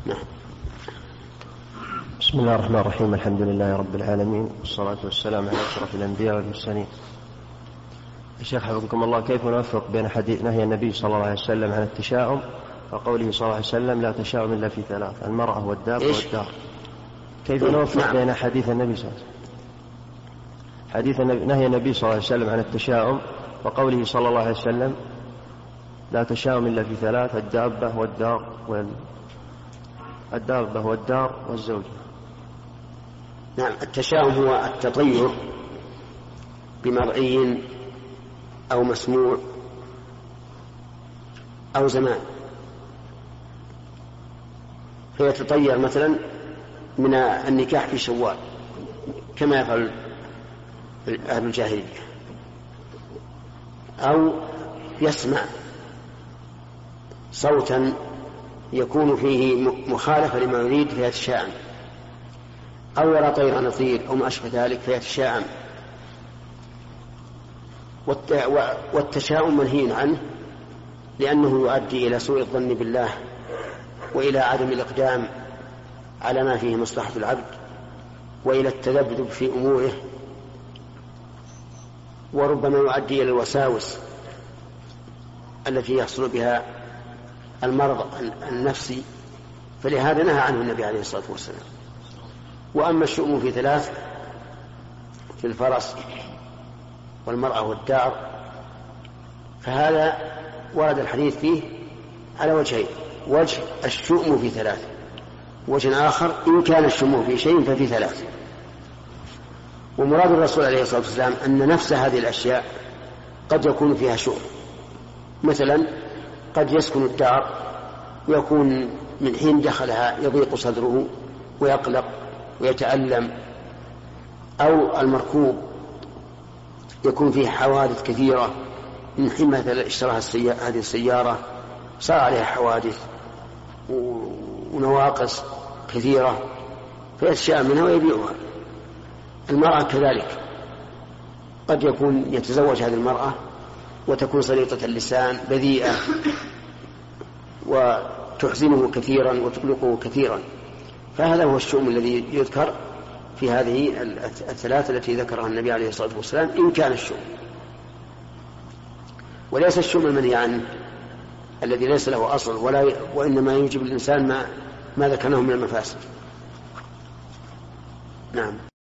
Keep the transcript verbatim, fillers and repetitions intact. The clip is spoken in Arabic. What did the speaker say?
نعم. بسم الله الرحمن الرحيم. الحمد لله رب العالمين، والصلاة والسلام على أشرف الأنبياء والمرسلين. الشيخ حفظكم الله، كيف نوفق بين حديث نهي النبي صلى الله عليه وسلم عن التشاؤم وقوله صلى الله عليه وسلم لا تشاؤم إلا في ثلاث: المرأة والدابة والدار؟ كيف نوفق نعم. بين حديث النبي صلى الله عليه وسلم حديث النبي نهي النبي صلى الله عليه وسلم عن التشاؤم وقوله صلى الله عليه وسلم لا تشاؤم إلا في ثلاث: الدابة والدار وال... الدابة والدار والزوجة. نعم. التشاؤم هو التطير بمرئي أو مسموع أو زمان، فيتطير مثلا من النكاح في شوال كما يفعل أهل الجاهلية، أو يسمع صوتا يكون فيه مخالفة لما يريد فيتشاءم، أو يرى طيرا يطير أو ما أشبه ذلك فيتشاءم. والتشاؤم منهي عنه لأنه يؤدي إلى سوء الظن بالله وإلى عدم الإقدام على ما فيه مصلحة العبد وإلى التذبذب في أموره، وربما يؤدي إلى الوساوس التي يحصل بها المرض النفسي، فلهذا نهى عنه النبي عليه الصلاة والسلام. وأما الشؤم في ثلاث: في الفرس والمرأة والدار، فهذا ورد الحديث فيه على وجهين: وجه الشؤم في ثلاث، وجه آخر إن كان الشؤم في شيء ففي ثلاث. ومراد الرسول عليه الصلاة والسلام أن نفس هذه الأشياء قد يكون فيها شؤم، مثلا قد يسكن الدار ويكون من حين دخلها يضيق صدره ويقلق ويتألم، أو المركوب يكون فيه حوادث كثيرة، من حين مثلا اشتراها هذه السيارة صار عليها حوادث ونواقص كثيرة فيتشاء منها ويبيعها. المرأة كذلك قد يكون يتزوج هذه المرأة وتكون سليطة اللسان بذيئة وتحزنه كثيرا وتقلقه كثيرا، فهذا هو الشؤم الذي يذكر في هذه الثلاثة التي ذكرها النبي عليه الصلاة والسلام إن كان الشؤم، وليس الشؤم المنهي عنه الذي ليس له أصل ولا ي... وإنما يجب الإنسان ما, ما ذكرناه من المفاسد. نعم.